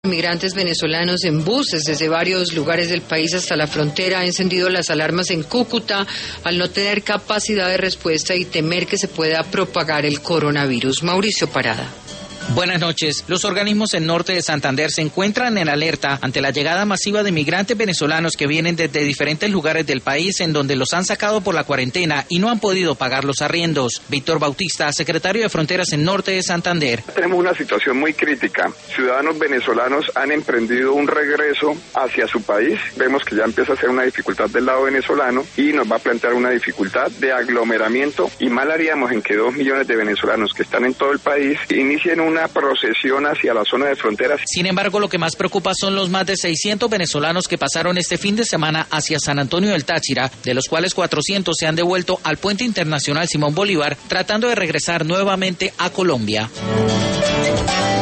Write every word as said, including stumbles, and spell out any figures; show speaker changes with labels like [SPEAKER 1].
[SPEAKER 1] Migrantes venezolanos en buses desde varios lugares del país hasta la frontera han encendido las alarmas en Cúcuta al no tener capacidad de respuesta y temer que se pueda propagar el coronavirus. Mauricio Parada.
[SPEAKER 2] Buenas noches. Los organismos en norte de Santander se encuentran en alerta ante la llegada masiva de migrantes venezolanos que vienen desde diferentes lugares del país en donde los han sacado por la cuarentena y no han podido pagar los arriendos. Víctor Bautista, secretario de Fronteras en norte de Santander.
[SPEAKER 3] Tenemos una situación muy crítica. Ciudadanos venezolanos han emprendido un regreso hacia su país. Vemos que ya empieza a ser una dificultad del lado venezolano y nos va a plantear una dificultad de aglomeramiento, y mal haríamos en que dos millones de venezolanos que están en todo el país inicien una procesión hacia la zona de fronteras.
[SPEAKER 2] Sin embargo, lo que más preocupa son los más de seiscientos venezolanos que pasaron este fin de semana hacia San Antonio del Táchira, de los cuales cuatrocientos se han devuelto al puente internacional Simón Bolívar, tratando de regresar nuevamente a Colombia.